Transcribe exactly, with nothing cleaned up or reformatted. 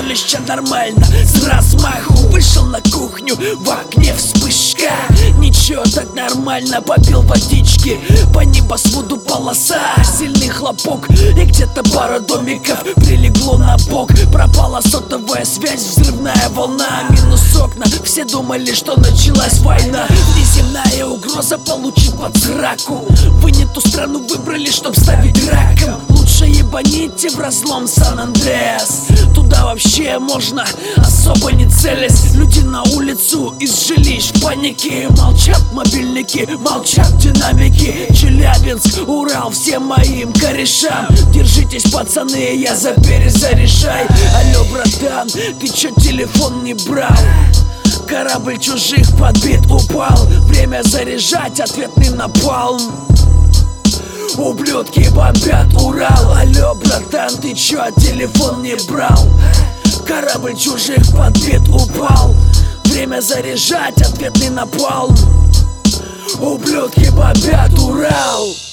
столище нормально. С размаху вышел на кухню, в окне вспышка. Ничего, так нормально, попил водички. По небосводу полоса, сильный хлопок. И где-то пара домиков прилегло на бок. Пропала сотовая связь, взрывная волна. Минус окна, все думали, что началась война. Внеземная угроза получит под сраку. Вы не ту страну выбрали, чтоб ставить раком. Лучше ебаните в разлом Сан-Андреас. Туда вообще можно, особо не целясь. Люди на улицу из жилищ в панике. Молчат мобильники, молчат динамики. Челябинск, Урал, всем моим корешам. Держитесь, пацаны, я за перезаряжай. Алло, братан, ты чё телефон не брал? Корабль чужих подбит, упал. Время заряжать, ответный напалм. Ублюдки бомбят Урал. Алло, братан, ты чё телефон не брал? Корабль чужих подбит, упал. Время заряжать, ответный напалм. Ублюдки бомбят Урал.